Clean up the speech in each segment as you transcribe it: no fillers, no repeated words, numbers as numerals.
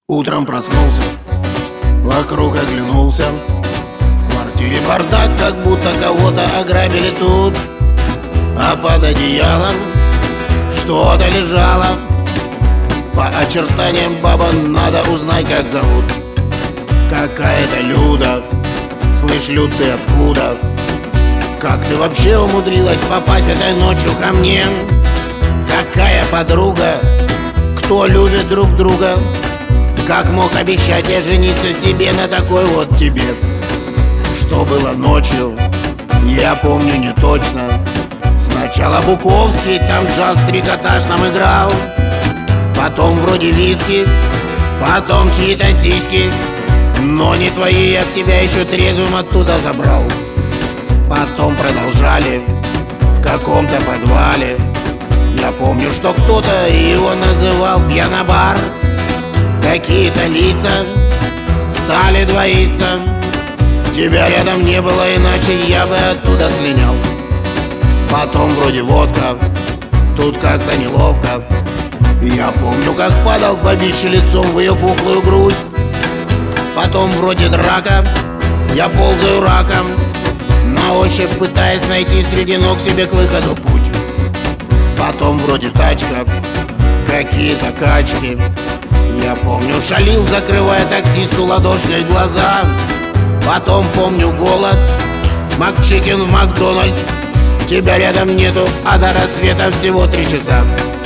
Утром проснулся, вокруг оглянулся. В квартире бардак, как будто кого-то ограбили тут. А под одеялом что-то лежало. По очертаниям баба надо узнать, как зовут. Какая-то Люда. Слышь, Люд, ты откуда? Как ты вообще умудрилась попасть этой ночью ко мне? Какая подруга? Кто любит друг друга? Как мог обещать я жениться себе на такой вот тебе? Что было ночью, я помню не точно. Сначала Буковский, там джаз-трикотаж нам играл. Потом вроде виски, потом чьи-то сиськи. Но не твои, я тебя еще трезвым оттуда забрал. Потом продолжали в каком-то подвале. Я помню, что кто-то его называл пьянобар. Какие-то лица стали двоиться. Тебя рядом не было, иначе я бы оттуда слинял. Потом вроде водка, тут как-то неловко. Я помню, как падал к бабище лицом в ее пухлую грудь. Потом вроде драка, я ползаю раком, на ощупь пытаясь найти среди ног себе к выходу путь. Потом вроде тачка, какие-то качки. Я помню, шалил, закрывая таксисту ладошкой глаза. Потом помню голод, Макчикен в Макдональд. Тебя рядом нету, а до рассвета всего 3 часа.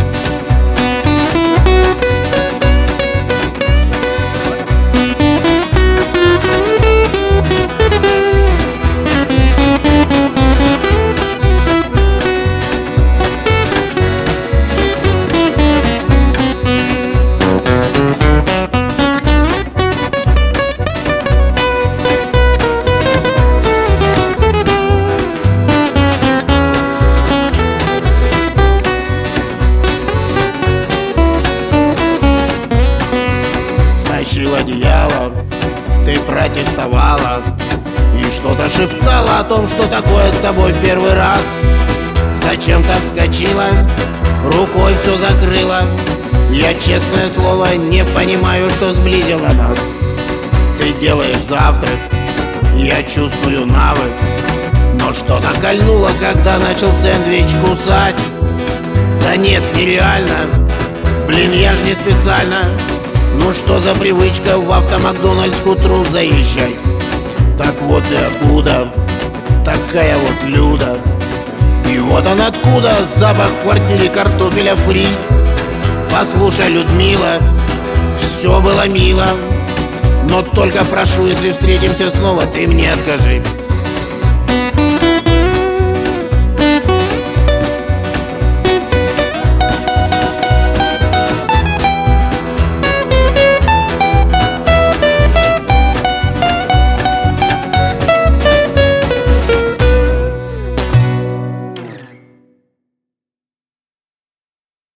Тащил одеяло, ты протестовала и что-то шептала о том, что такое с тобой в первый раз. Зачем-то вскочила, рукой все закрыла. Я, честное слово, не понимаю, что сблизило нас. Ты делаешь завтрак, я чувствую навык, но что-то кольнуло, когда начал сэндвич кусать. Да нет, нереально, блин, я ж не специально. Ну что за привычка в автомакдональдс к утру заезжать? Так вот и откуда такая вот Люда. И вот он откуда запах в квартире картофеля фри. Послушай, Людмила, все было мило, но только прошу, если встретимся снова, ты мне откажи.